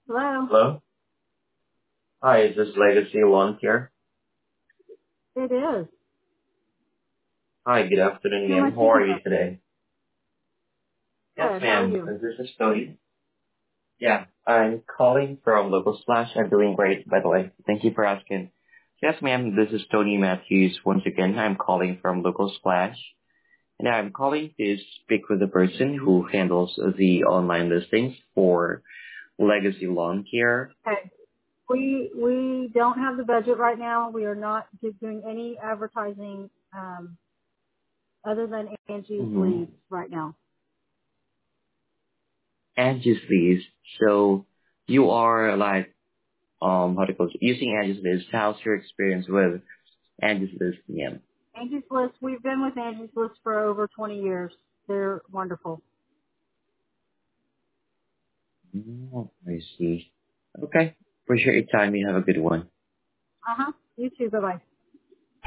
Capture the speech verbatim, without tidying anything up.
Hello. Hello? Hi, is this Legacy Lawn Care? It is. Hi, good afternoon, Who am I ma'am. How speaking are you with? today? Yes, Good. How are ma'am. you? Is this is Tony? Yeah, I'm calling from Local Splash. I'm doing great, by the way. Thank you for asking. Yes, ma'am, this is Tony Matthews. Once again, I'm calling from Local Splash. And I'm calling to speak with the person who handles the online listings for Legacy Lawn Care. Okay. We we don't have the budget right now. We are not do- doing any advertising um, other than Angie's Mm-hmm. leads right now. Angie's List. So you are like um how to call it, using Angie's List. How's your experience with Angie's List, ma'am? Angie's List. We've been with Angie's List for over twenty years. They're wonderful. Oh, I see. Okay. Appreciate your time. You have a good one. Uh huh. You too. Bye bye.